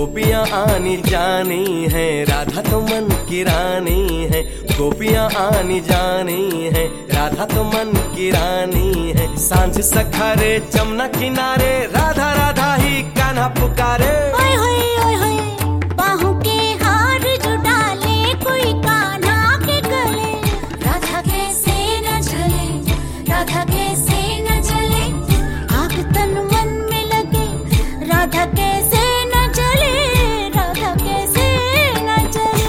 गोपियाँ आनी जानी है, राधा तो मन की रानी है। गोपियाँ आनी जानी है, राधा तो मन की रानी है। सांझ सखारे जमुना किनारे, राधा राधा ही कान्हा पुकारे।